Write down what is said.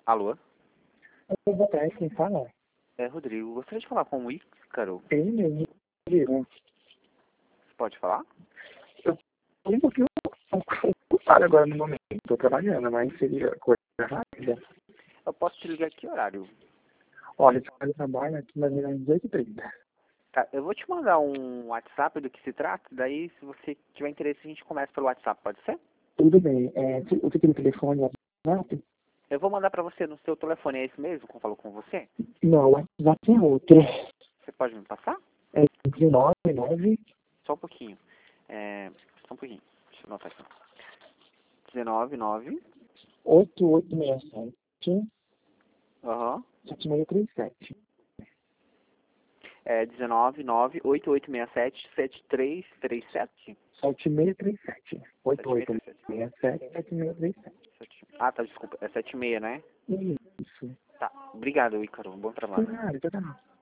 Alô? Boa tarde, quem fala? É, Rodrigo, gostaria de falar com o Ícaro. Ele mesmo, Rodrigo. Você pode falar? Eu tô um pouquinho ocupado agora no momento, tô trabalhando, mas seria coisa rápida. Eu posso te ligar que horário? Olha, eu trabalho aqui mais ou menos 18h30. Tá, eu vou te mandar um WhatsApp do que se trata, daí se você tiver interesse a gente começa pelo WhatsApp, pode ser? Tudo bem, você tem o telefone, WhatsApp? Eu vou mandar pra você no seu telefone, é esse mesmo que eu falo com você? Não, o WhatsApp é outro. Você pode me passar? É 199 Só um pouquinho. Só um pouquinho. Deixa eu anotar aqui. 199. 8867 Aham. 7637. 199-8867-7337. 7637. 7637. 8867 7637. Ah, tá, desculpa. É 76, né? Isso. Tá. Obrigado, Ícaro. Bom trabalho. Claro, tá.